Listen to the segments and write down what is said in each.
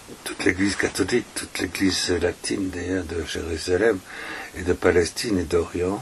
toute l'Église catholique, toute l'Église latine d'ailleurs de Jérusalem et de Palestine et d'Orient,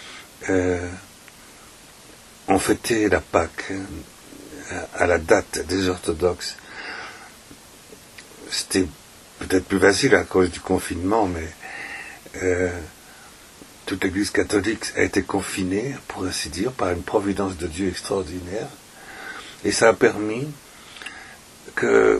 ont fêté la Pâque à la date des orthodoxes. C'était peut-être plus facile à cause du confinement, mais toute l'Église catholique a été confinée, pour ainsi dire, par une providence de Dieu extraordinaire, et ça a permis que,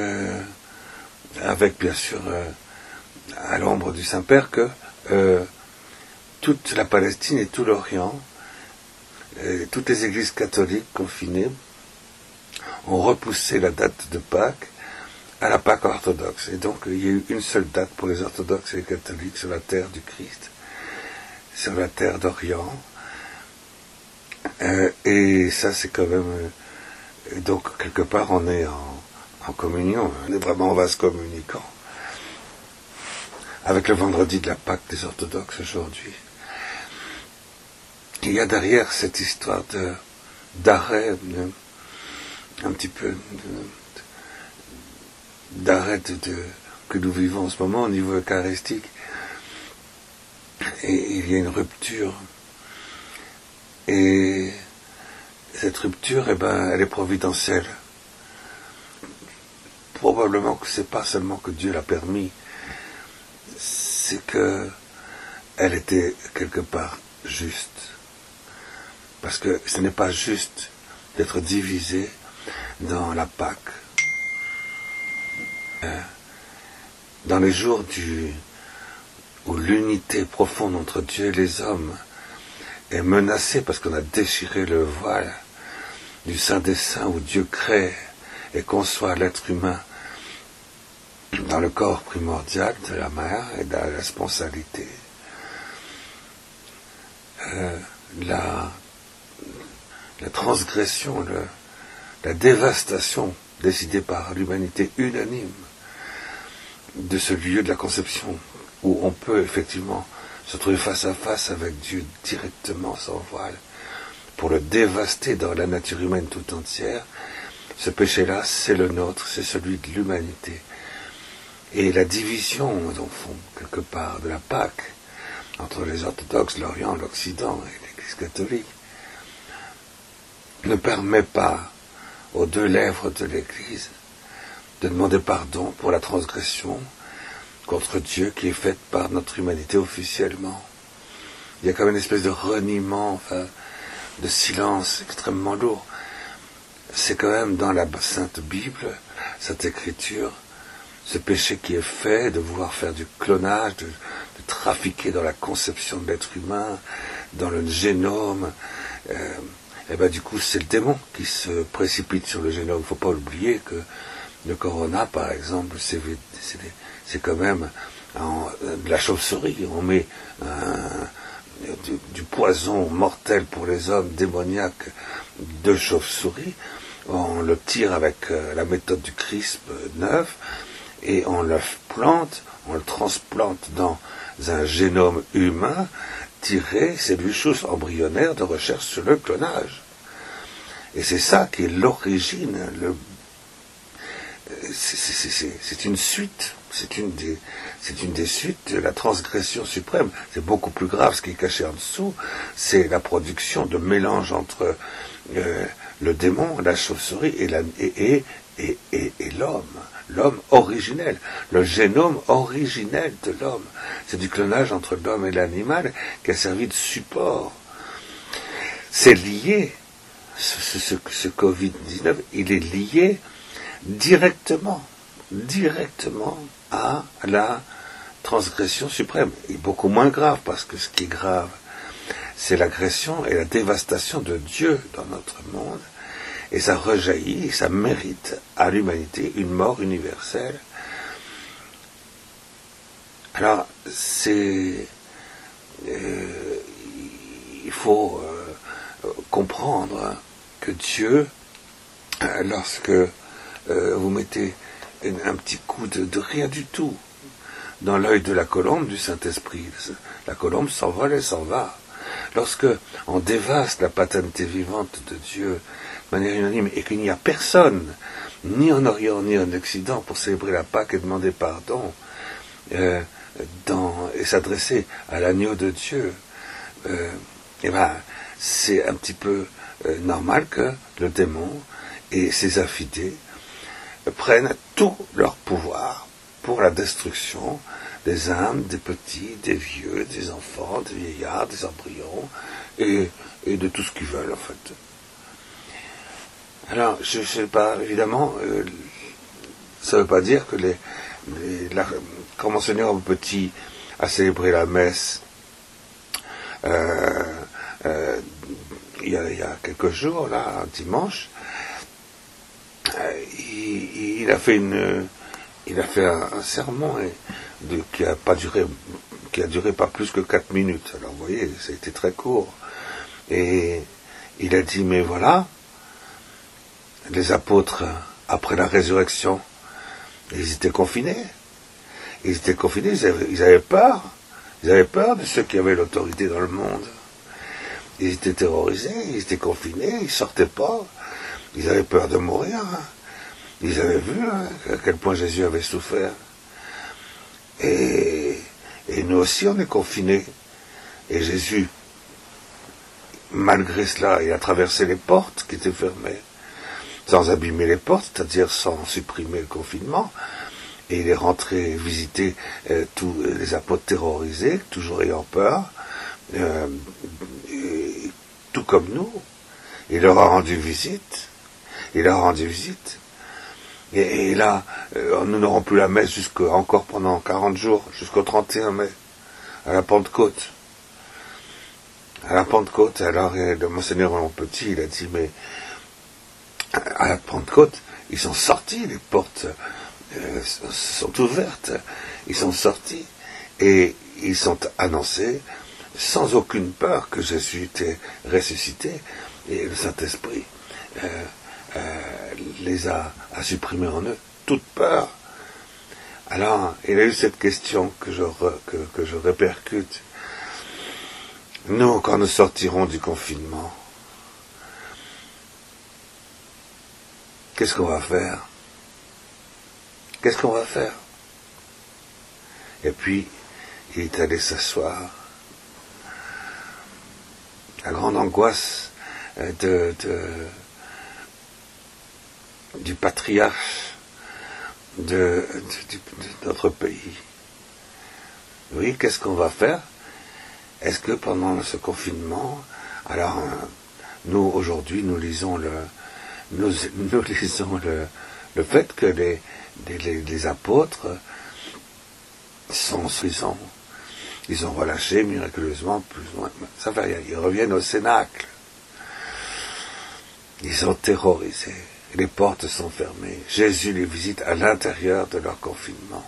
avec bien sûr à l'ombre du Saint-Père, que toute la Palestine et tout l'Orient, toutes les églises catholiques confinées, ont repoussé la date de Pâques à la Pâque orthodoxe. Et donc il y a eu une seule date pour les orthodoxes et les catholiques sur la terre du Christ, sur la terre d'Orient. Et ça c'est quand même... donc quelque part on est en communion, on est vraiment en vase communicant avec le vendredi de la Pâque des orthodoxes aujourd'hui. Il y a derrière cette histoire d'arrêt, un petit peu d'arrêt que nous vivons en ce moment au niveau eucharistique, et il y a une rupture, et cette rupture, elle est providentielle. Probablement que c'est pas seulement que Dieu l'a permis, c'est que elle était quelque part juste. Parce que ce n'est pas juste d'être divisé dans la Pâque. Dans les jours où l'unité profonde entre Dieu et les hommes est menacée parce qu'on a déchiré le voile du Saint des Saints, où Dieu crée et conçoit l'être humain dans le corps primordial de la mère et de la responsabilité. La transgression, la dévastation décidée par l'humanité unanime de ce lieu de la conception où on peut effectivement se trouver face à face avec Dieu directement sans voile pour le dévaster dans la nature humaine tout entière. Ce péché-là, c'est le nôtre, c'est celui de l'humanité. Et la division, au fond, quelque part, de la Pâque entre les orthodoxes, l'Orient, l'Occident et l'Église catholique ne permet pas aux deux lèvres de l'Église de demander pardon pour la transgression contre Dieu qui est faite par notre humanité officiellement. Il y a comme une espèce de reniement, de silence extrêmement lourd. C'est quand même dans la Sainte Bible, cette écriture, ce péché qui est fait, de vouloir faire du clonage, de trafiquer dans la conception de l'être humain, dans le génome. Et du coup, c'est le démon qui se précipite sur le génome. Il ne faut pas oublier que le corona, par exemple, c'est quand même de la chauve-souris. On met du poison mortel pour les hommes, démoniaque, de chauve-souris. On le tire avec la méthode du CRISPR-9 et on le plante, on le transplante dans un génome humain tiré, cellules souches embryonnaires de recherche sur le clonage. Et c'est ça qui est l'origine, c'est une suite, c'est une des suites de la transgression suprême. C'est beaucoup plus grave ce qui est caché en dessous, c'est la production de mélange entre le démon, la chauve-souris et l'homme originel, le génome originel de l'homme. C'est du clonage entre l'homme et l'animal qui a servi de support. C'est lié, ce Covid-19, il est lié directement à la transgression suprême. Et beaucoup moins grave, parce que ce qui est grave, c'est l'agression et la dévastation de Dieu dans notre monde. Et ça rejaillit, et ça mérite à l'humanité une mort universelle. Alors, il faut comprendre que Dieu, lorsque vous mettez un petit coup de rien du tout dans l'œil de la colombe du Saint-Esprit, la colombe s'envole et s'en va. Lorsque on dévaste la paternité vivante de Dieu de manière unanime et qu'il n'y a personne ni en Orient ni en Occident, pour célébrer la Pâque et demander pardon, et s'adresser à l'agneau de Dieu, c'est un petit peu normal que le démon et ses affidés prennent tout leur pouvoir pour la destruction des âmes, des petits, des vieux, des enfants, des vieillards, des embryons, et de tout ce qu'ils veulent, en fait. Alors, je ne sais pas, évidemment, ça ne veut pas dire que quand Monseigneur Petit a célébré la messe il y a quelques jours, là, un dimanche, il a fait un sermon qui a duré pas plus que 4 minutes. Alors vous voyez, ça a été très court. Et il a dit, mais voilà, les apôtres, après la résurrection, ils étaient confinés. Ils avaient peur. Ils avaient peur de ceux qui avaient l'autorité dans le monde. Ils étaient terrorisés, ils étaient confinés, ils ne sortaient pas. Ils avaient peur de mourir. Ils avaient vu à quel point Jésus avait souffert. Et nous aussi, on est confinés. Et Jésus, malgré cela, il a traversé les portes qui étaient fermées, sans abîmer les portes, c'est-à-dire sans supprimer le confinement. Et il est rentré visiter tous les apôtres terrorisés, toujours ayant peur, tout comme nous. Il leur a rendu visite. Et là, nous n'aurons plus la messe encore pendant 40 jours, jusqu'au 31 mai, à la Pentecôte. Alors le Monseigneur Petit, il a dit, mais à la Pentecôte, ils sont sortis, les portes sont ouvertes, ils sont sortis, et ils sont annoncés, sans aucune peur, que Jésus était ressuscité, et le Saint-Esprit les a supprimés en eux, toute peur. Alors, il a eu cette question que je répercute. Nous, quand nous sortirons du confinement, qu'est-ce qu'on va faire? Et puis, il est allé s'asseoir. La grande angoisse du patriarche de notre pays. Oui, qu'est-ce qu'on va faire? Est-ce que pendant ce confinement, alors nous aujourd'hui nous lisons le fait que les apôtres sont prison. Ils ont relâché miraculeusement plus ou moins. Ça va rien, ils reviennent au Cénacle. Ils sont terrorisés. Les portes sont fermées. Jésus les visite à l'intérieur de leur confinement.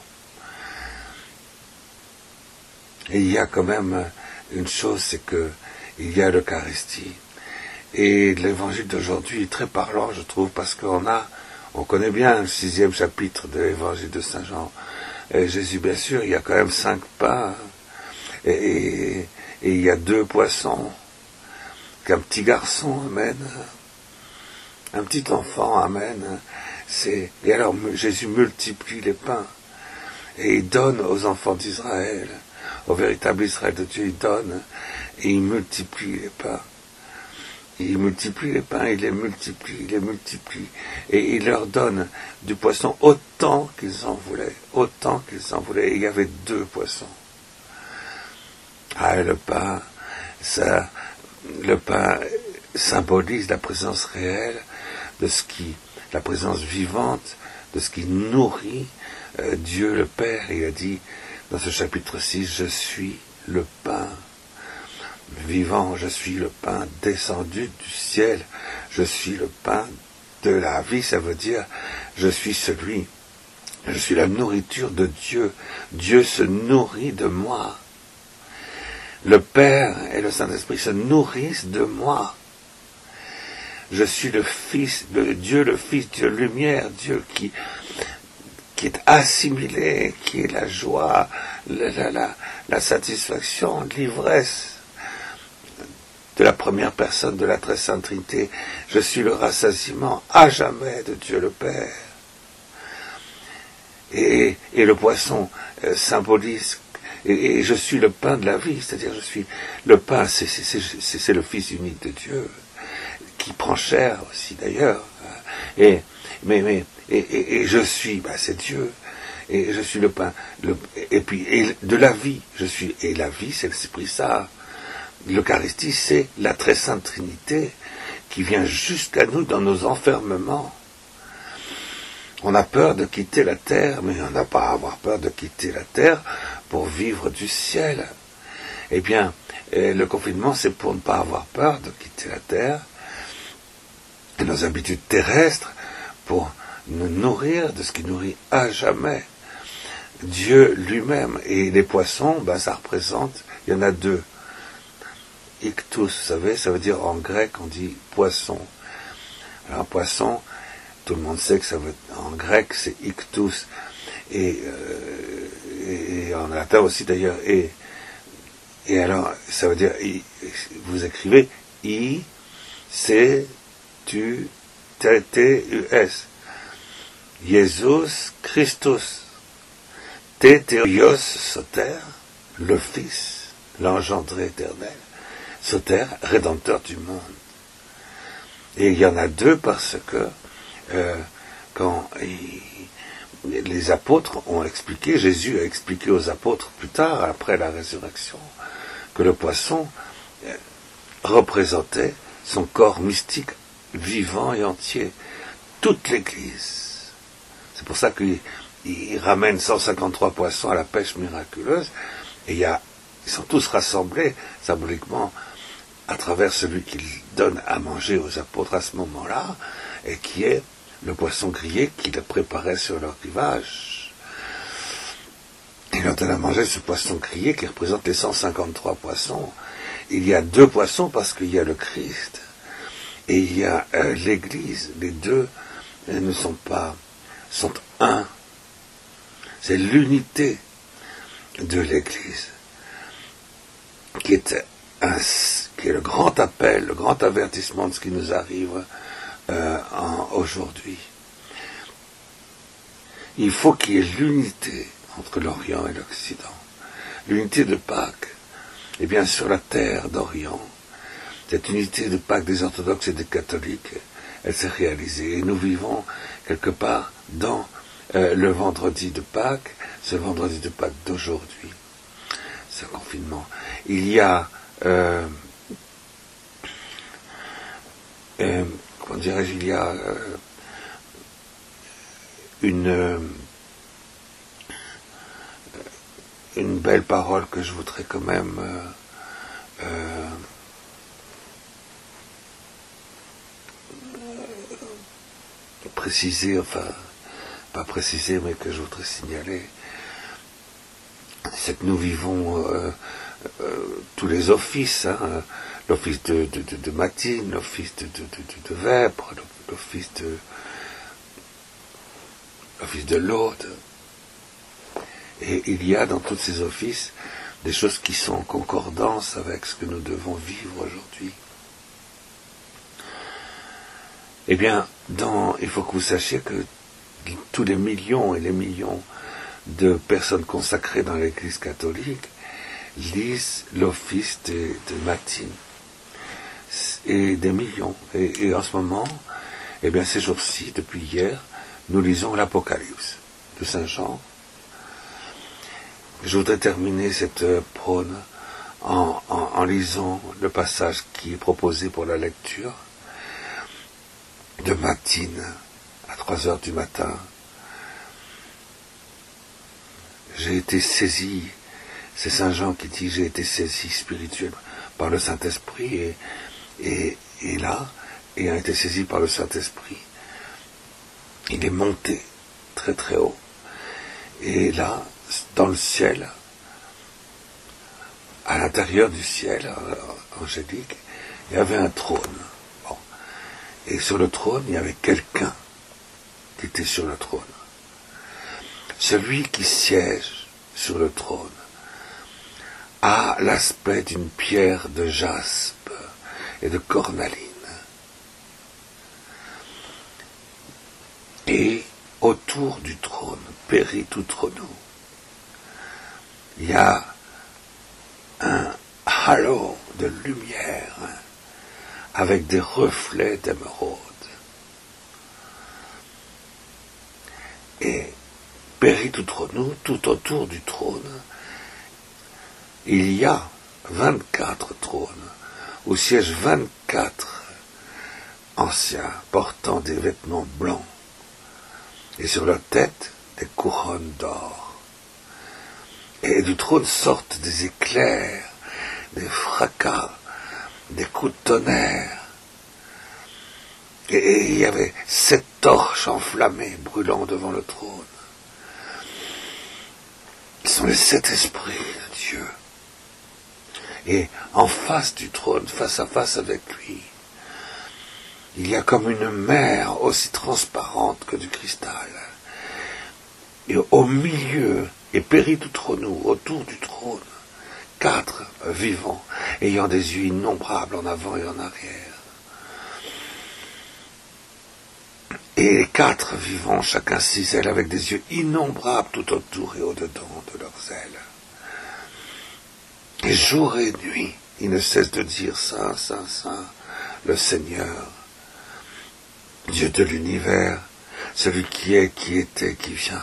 Et il y a quand même une chose, c'est que il y a l'Eucharistie. Et l'évangile d'aujourd'hui est très parlant, je trouve, parce on connaît bien le 6e chapitre de l'évangile de Saint Jean. Et Jésus, bien sûr, il y a quand même 5 pains, et il y a 2 poissons, qu'un petit garçon amène, un petit enfant amène. Et alors Jésus multiplie les pains, et il donne aux enfants d'Israël, au véritable Israël de Dieu, il donne, et il multiplie les pains. Il multiplie les pains, il les multiplie, et il leur donne du poisson autant qu'ils en voulaient. Et il y avait 2 poissons. Le pain symbolise la présence réelle la présence vivante de ce qui nourrit Dieu le Père. Il a dit dans ce chapitre 6, je suis le pain vivant, je suis le pain descendu du ciel, je suis le pain de la vie, ça veut dire je suis la nourriture de Dieu. Dieu se nourrit de moi. Le Père et le Saint-Esprit se nourrissent de moi. Je suis le Fils de Dieu, le Fils de lumière, Dieu qui est assimilé, qui est la joie, la satisfaction, l'ivresse de la première personne de la très sainte Trinité. Je suis le rassasiement à jamais de Dieu le Père. Et le poisson symbolise, et je suis le pain de la vie, c'est-à-dire je suis le pain, c'est le Fils unique de Dieu, qui prend chair aussi d'ailleurs. Et je suis, c'est Dieu, et je suis le pain, et de la vie, et la vie c'est l'Esprit Saint. L'Eucharistie c'est la très sainte Trinité qui vient jusqu'à nous dans nos enfermements. On a peur de quitter la terre, mais on n'a pas à avoir peur de quitter la terre pour vivre du ciel. Eh bien, le confinement, c'est pour ne pas avoir peur de quitter la terre et nos habitudes terrestres pour nous nourrir de ce qui nourrit à jamais. Dieu lui-même. Et les poissons, ça représente, il y en a deux. Ictus, vous savez, ça veut dire en grec, on dit poisson. Alors, poisson, tout le monde sait que ça veut, en grec, c'est ictus. Et en latin aussi, d'ailleurs. Et alors, ça veut dire, vous écrivez I, C, tu, T, T, U, S. Jesus Christus. Thétérios Soter, le Fils, l'engendré éternel. Soter, rédempteur du monde. Et il y en a deux parce que quand les apôtres ont expliqué, Jésus a expliqué aux apôtres plus tard, après la résurrection, que le poisson représentait son corps mystique vivant et entier, toute l'Église. C'est pour ça qu'il ramène 153 poissons à la pêche miraculeuse, et ils sont tous rassemblés symboliquement à travers celui qu'il donne à manger aux apôtres à ce moment-là, et qui est le poisson grillé qu'il préparait sur leur rivage. Il leur donne à manger ce poisson grillé qui représente les 153 poissons. Il y a deux poissons parce qu'il y a le Christ et il y a l'Église. Les deux sont un. C'est l'unité de l'Église qui est le grand appel, le grand avertissement de ce qui nous arrive aujourd'hui. Il faut qu'il y ait l'unité entre l'Orient et l'Occident. L'unité de Pâques. Et bien sur la terre d'Orient, cette unité de Pâques des orthodoxes et des catholiques, elle s'est réalisée. Et nous vivons quelque part dans le vendredi de Pâques, ce vendredi de Pâques d'aujourd'hui, ce confinement. Il y a comment dirais-je, il y a une belle parole que je voudrais quand même préciser, enfin, pas préciser, mais que je voudrais signaler. C'est que nous vivons tous les offices, l'office de matine, l'office de vêpres, l'office de l'hôte. Et il y a dans tous ces offices des choses qui sont en concordance avec ce que nous devons vivre aujourd'hui. Eh bien, il faut que vous sachiez que tous les millions et les millions de personnes consacrées dans l'Église catholique lisent l'office de matine. Et des millions. Et en ce moment, eh bien, ces jours-ci, depuis hier, nous lisons l'Apocalypse de Saint Jean. Je voudrais terminer cette prône en lisant le passage qui est proposé pour la lecture de matine à 3 heures du matin. J'ai été saisi, c'est Saint Jean qui dit, j'ai été saisi spirituellement par le Saint-Esprit et là, ayant été saisi par le Saint-Esprit, il est monté très très haut. Et là, dans le ciel, à l'intérieur du ciel angélique, il y avait un trône. Bon. Et sur le trône, il y avait quelqu'un qui était sur le trône. Celui qui siège sur le trône a l'aspect d'une pierre de jaspe et de cornaline. Et autour du trône, périt outre nous. Il y a un halo de lumière avec des reflets d'émeraude. Et périt outre nous, tout autour du trône, il y a 24 trônes, où siègent 24 anciens portant des vêtements blancs, et sur leur tête des couronnes d'or. Et du trône sortent des éclairs, des fracas, des coups de tonnerre. Et il y avait 7 torches enflammées brûlant devant le trône. Ils sont les 7 esprits de Dieu. Et en face du trône, face à face avec lui, il y a comme une mer aussi transparente que du cristal. Et au milieu, et périt outre nous, autour du trône, 4 vivants, ayant des yeux innombrables en avant et en arrière. Et les 4 vivants, chacun 6 ailes, avec des yeux innombrables tout autour et au-dedans de leurs ailes. Et jour et nuit, ils ne cessent de dire Saint, Saint, Saint, le Seigneur, Dieu de l'univers, celui qui est, qui était, qui vient.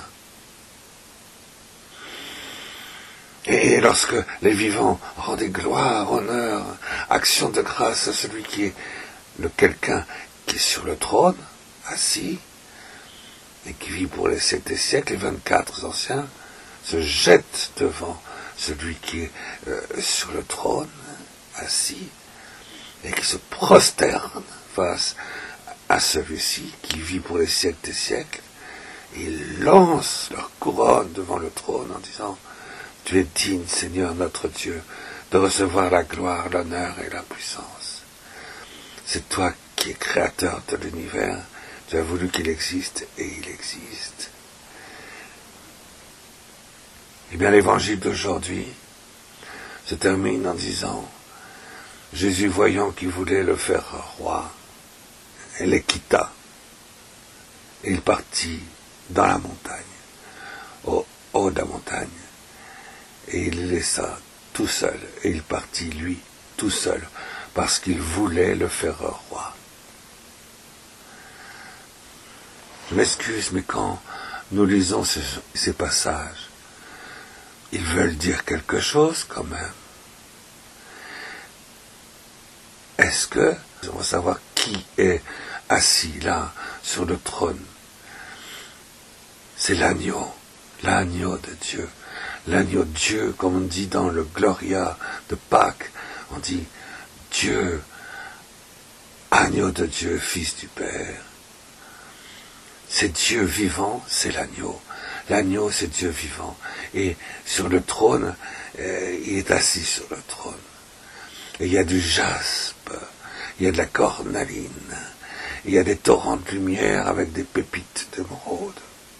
Et lorsque les vivants rendaient gloire, honneur, action de grâce à celui qui est le quelqu'un qui est sur le trône, assis, et qui vit pour les siècles des siècles, les 24 anciens se jettent devant celui qui est sur le trône, assis, et qui se prosterne face à celui-ci qui vit pour les siècles des siècles, et ils lancent leur couronne devant le trône en disant « Tu es digne, Seigneur notre Dieu, de recevoir la gloire, l'honneur et la puissance. C'est toi qui es créateur de l'univers, tu as voulu qu'il existe et il existe. » Eh bien, l'évangile d'aujourd'hui se termine en disant Jésus, voyant qu'il voulait le faire roi, il les quitta. Et il partit dans la montagne, au haut de la montagne. Et il les laissa tout seul. Et il partit, lui, tout seul, parce qu'il voulait le faire roi. Je m'excuse, mais quand nous lisons ces passages, ils veulent dire quelque chose quand même. Est-ce que, on va savoir qui est assis là, sur le trône. C'est l'agneau de Dieu. L'agneau de Dieu, comme on dit dans le Gloria de Pâques, on dit Dieu, agneau de Dieu, fils du Père. C'est Dieu vivant, c'est l'agneau. L'agneau, c'est Dieu vivant. Et sur le trône, il est assis sur le trône. Et il y a du jaspe, il y a de la cornaline, il y a des torrents de lumière avec des pépites d'émeraude.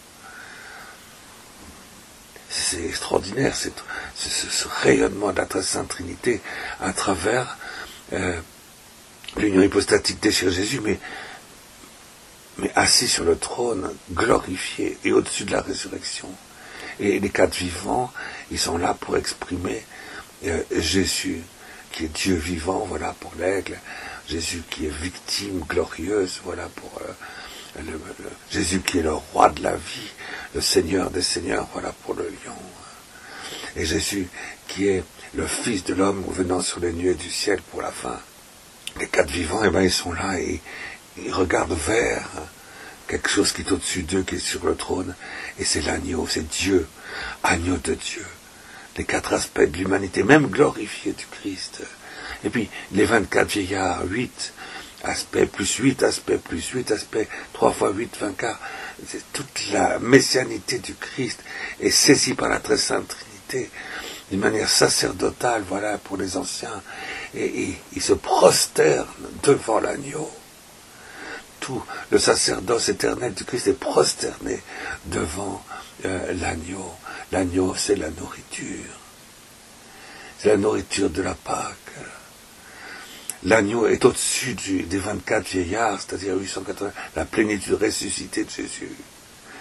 C'est extraordinaire, ce rayonnement de la très sainte Trinité à travers l'union hypostatique déchirée de Jésus, mais assis sur le trône, glorifié et au-dessus de la résurrection. Et les 4 vivants, ils sont là pour exprimer Jésus, qui est Dieu vivant, voilà pour l'aigle, Jésus qui est victime glorieuse, voilà pour Jésus qui est le roi de la vie, le Seigneur des Seigneurs, voilà pour le lion. Et Jésus qui est le Fils de l'homme venant sur les nuées du ciel pour la fin. Les 4 vivants, ils sont là et ils regardent vers quelque chose qui est au-dessus d'eux, qui est sur le trône, et c'est l'agneau, c'est Dieu, agneau de Dieu. Les 4 aspects de l'humanité, même glorifiés du Christ. Et puis, les 24 vieillards, 8 aspects, plus 8 aspects, plus 8 aspects, 3 fois 8, 24. C'est toute la messianité du Christ est saisie par la très sainte Trinité d'une manière sacerdotale, voilà, pour les anciens. Et ils se prosternent devant l'agneau. Tout le sacerdoce éternel du Christ est prosterné devant l'agneau. L'agneau, c'est la nourriture. C'est la nourriture de la Pâque. L'agneau est au-dessus des 24 vieillards, c'est-à-dire 880, la plénitude ressuscitée de Jésus.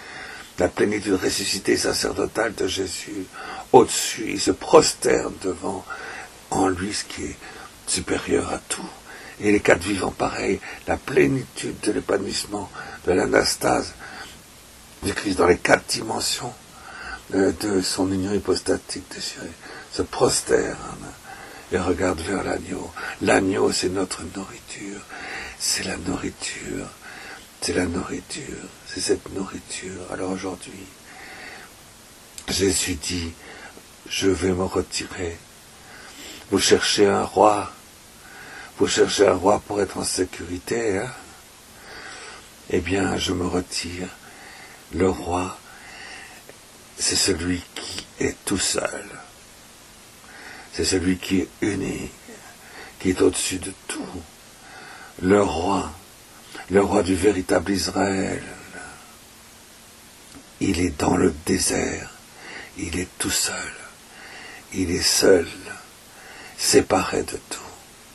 la plénitude ressuscitée sacerdotale de Jésus. Au-dessus, il se prosterne devant en lui ce qui est supérieur à tout. Et les quatre vivants pareils, la plénitude de l'épanouissement, de l'anastase du Christ dans les quatre dimensions de son union hypostatique désirée, se prosterne et regarde vers l'agneau. L'agneau, c'est notre nourriture. C'est la nourriture. C'est la nourriture. C'est cette nourriture. Alors aujourd'hui, Jésus dit, je vais me retirer. Vous cherchez un roi. Vous cherchez un roi pour être en sécurité, hein? Eh bien, je me retire. Le roi, c'est celui qui est tout seul. C'est celui qui est unique, qui est au-dessus de tout. Le roi du véritable Israël. Il est dans le désert. Il est tout seul. Il est seul, séparé de tout.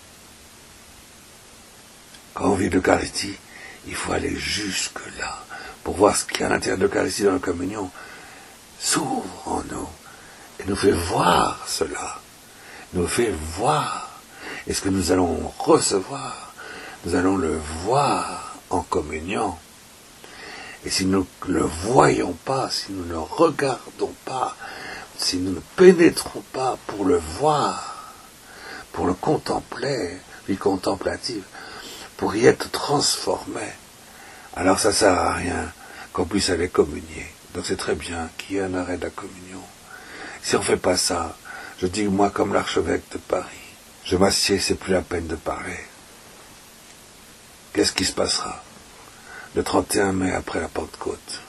Quand on vit l'Eucharistie, il faut aller jusque-là pour voir ce qu'il y a à l'intérieur de l'Eucharistie dans la communion. S'ouvre en nous et nous fait voir cela. Nous fait voir. Et ce que nous allons recevoir, nous allons le voir en communion. Et si nous ne le voyons pas, si nous ne le regardons pas, si nous ne pénétrons pas pour le voir, pour le contempler, vie contemplative, pour y être transformé, alors ça ne sert à rien qu'on puisse aller communier. Donc c'est très bien qu'il y ait un arrêt de la communion. Si on ne fait pas ça, je dis moi comme l'archevêque de Paris, je m'assieds, c'est plus la peine de parler. Qu'est-ce qui se passera le 31 mai après la Pentecôte?